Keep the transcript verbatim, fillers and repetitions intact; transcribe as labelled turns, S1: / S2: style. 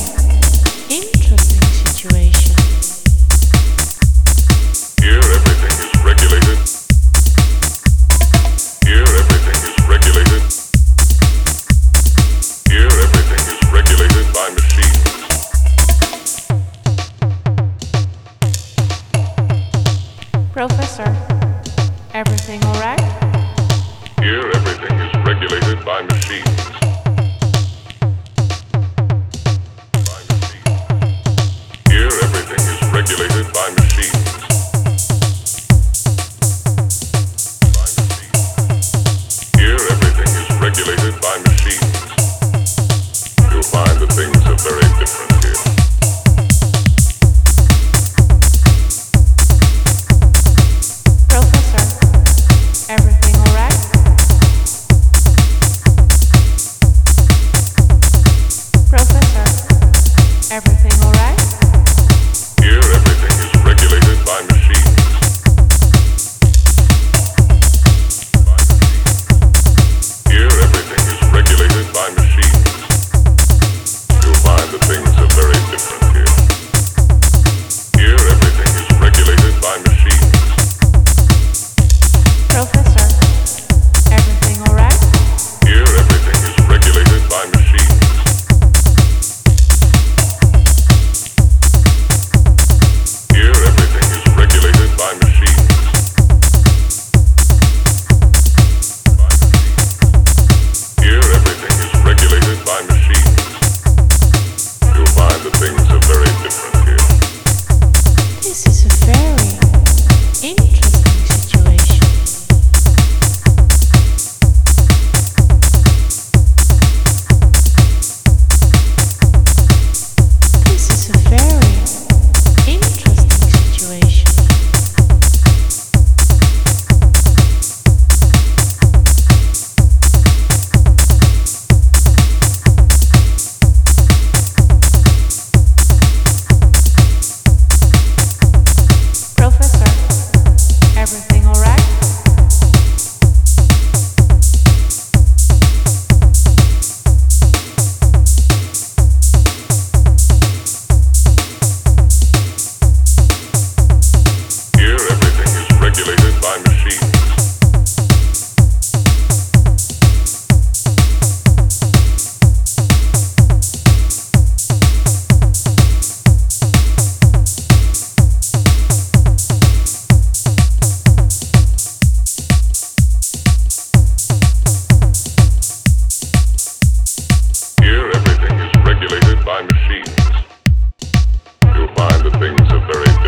S1: interesting situation.
S2: Here everything is regulated. Here everything is regulated. Here everything is regulated by machines.
S1: Professor, everything alright?
S2: Here everything is regulated by machines. By machines. Here everything is regulated by machines. By machines. Here everything is regulated by machines. You'll find that things are very different here.
S1: Professor, everything alright? Professor, everything alright?
S2: Here everything is regulated by machines. By machines. Here everything is regulated by machines. You'll find that things are very different here. Here everything is regulated by machines.
S1: Professor, everything alright?
S2: Here everything is regulated by machines. Here everything is regulated by machines. By machines. Here everything is regulated by machines. You'll find that things are very different here.
S1: This is a very interesting situation. This is a very interesting situation. Professor, everything alright?
S2: Here everything is regulated by machines. Here everything is regulated by machines. You'll find that things are very different.